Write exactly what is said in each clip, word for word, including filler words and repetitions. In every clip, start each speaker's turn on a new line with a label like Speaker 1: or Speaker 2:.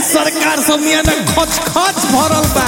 Speaker 1: सरकार सब मियां ना खच खच भरल बा।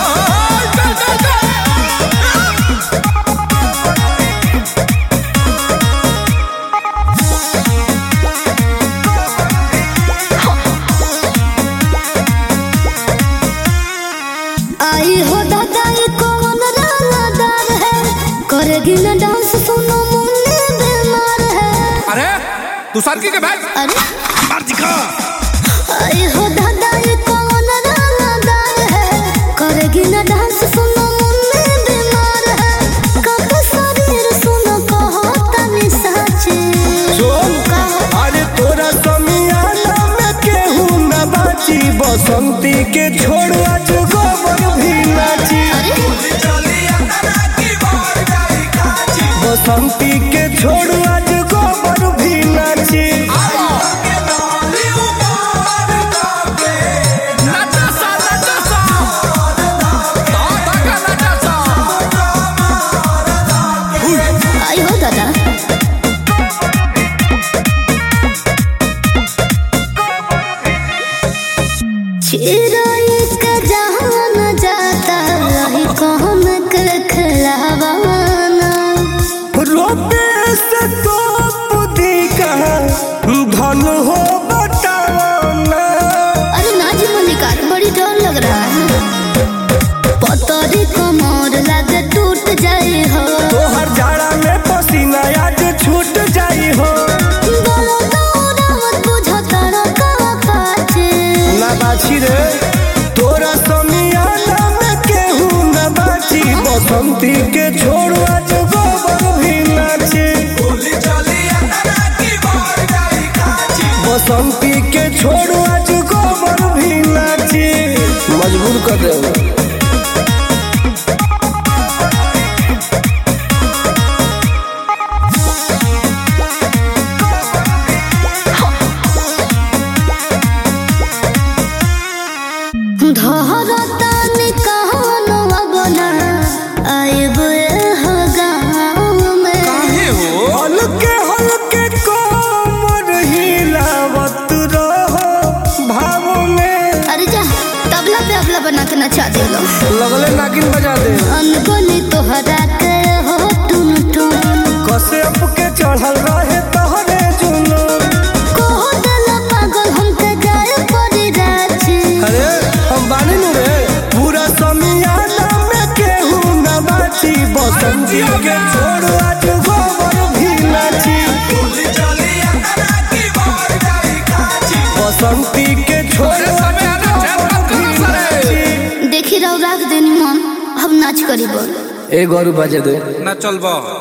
Speaker 2: आई हो दादा ये कौन रानादार है, करेगी ना डांस सुनो मुन्ने बीमार है।
Speaker 1: अरे तू सरकी के भाई
Speaker 2: अरे
Speaker 1: मार दिखा।
Speaker 2: आई हो दादा ये कौन रानादार है, करेगी ना डांस सुनो मुन्ने बीमार है। कब शरीर सुनो कहो तनी साचे
Speaker 3: सुन अरे तोरा समियाना में केहू न बाची, बसंती के छोड़ आज गोबर भी नाची। बसंती के छोड़ आज गोबर भी नाची।
Speaker 2: आई हो दादा चिराई का जहान जाता रही कौन के खिलावाना।
Speaker 3: रोपे से तो बुद्धि का धन हो बताना।
Speaker 2: अरे नाजी मल्लिकार बड़ी डर लग रहा है, पतरी कमर लगे टूट जाए हो।
Speaker 3: तोहर जाड़ा में पसीना आज छूट जाई हो।
Speaker 2: बोलो दौड़ा मत बुझो तारा का पाचे।
Speaker 3: ना बाछी रे तोरा समियाना में केहू न बाची, बसंती के छोड़ आज गोबर भी नाची। बसंती के छोड़ आज गोबर भी नाची। मजबूर कर दे
Speaker 2: धरता निकानो बना आइब हो गाँव में।
Speaker 3: हल्के हल्के कोमर हिलावत रहो भाव में।
Speaker 2: अरे जा तबला पे अबला बना के नचा दे लो।
Speaker 3: लगले नागिन बजा दे
Speaker 2: अनगोली तोहरा के हो टुन टुन।
Speaker 3: कसे अप के चढ़ल रहे तोहरे जुनून।
Speaker 2: कहो दला पागल हमके जाए पड़ी राची।
Speaker 3: अरे हम बानी नु रे पूरा समियाना में केहू न बाची, बसंती के छोड़ आज गोबर भी नाची। बसंती के छोड़ आज गोबर भी नाची।
Speaker 2: देखी रहो राख देनी मन, अब नाच करी बोल।
Speaker 3: ए गौरू बजे दे
Speaker 1: ना चलबो।